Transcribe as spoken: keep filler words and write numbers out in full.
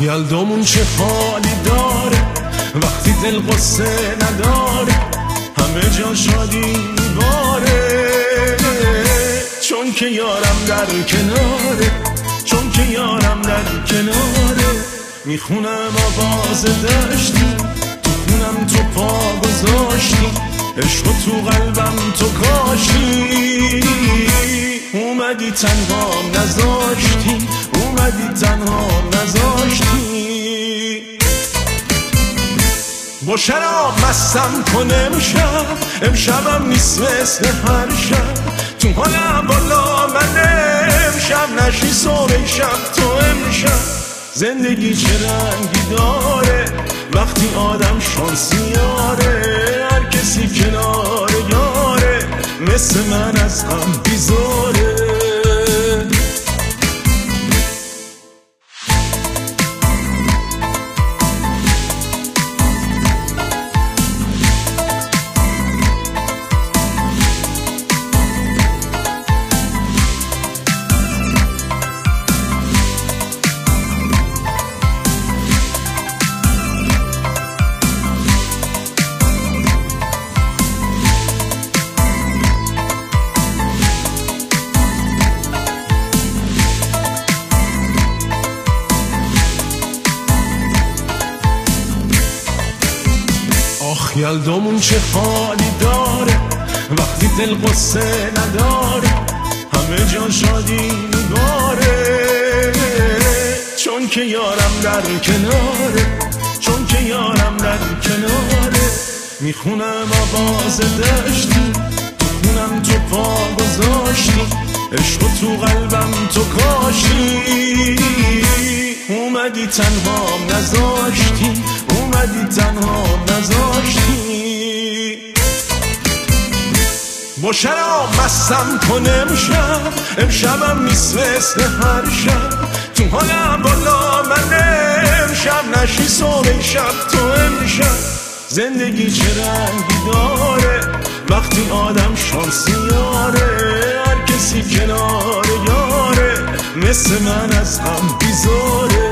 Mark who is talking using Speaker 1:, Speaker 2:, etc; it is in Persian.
Speaker 1: یلدامون چه حالی داره وقتی دل قصه نداره، همه جا شادی میباره، چون که یارم در کناره، چون که یارم در کناره. میخونم آواز داشتی، تو خونم تو پا گذاشتی، عشق تو قلبم تو کاشتی، اومدی تنها نذاشتی، اومدی تنها نذاشتی. با شراب مستم کن امشب، امشبم نیست مثل هر شب، تو حالم بالا من امشب، نشی صبح شب تو امشب. زندگی چه رنگی داره وقتی آدم شانسیاره، هر کسی کنار یاره مثل من از غم بیزاره. یلدامون چه حالی داره وقتی دل قصه نداره، همه جا شادی میباره، چون که یارم در کناره، چون که یارم در کناره. میخونم آواز داشتی، تو خونم تو پا گذاشتی، عشق تو قلبم تو کاشتی، اومدی تنها نذاشتی، اومدی تنها نذاشتی. با شراب مستم کن امشب، امشبم نیست مثل هر شب، تو حالم بالا من امشب، نشی صبح شب تو امشب. زندگی چه رنگی داره وقتی آدم شانسیاره، هر کسی کنار یاره مثل من از غم بیزاره.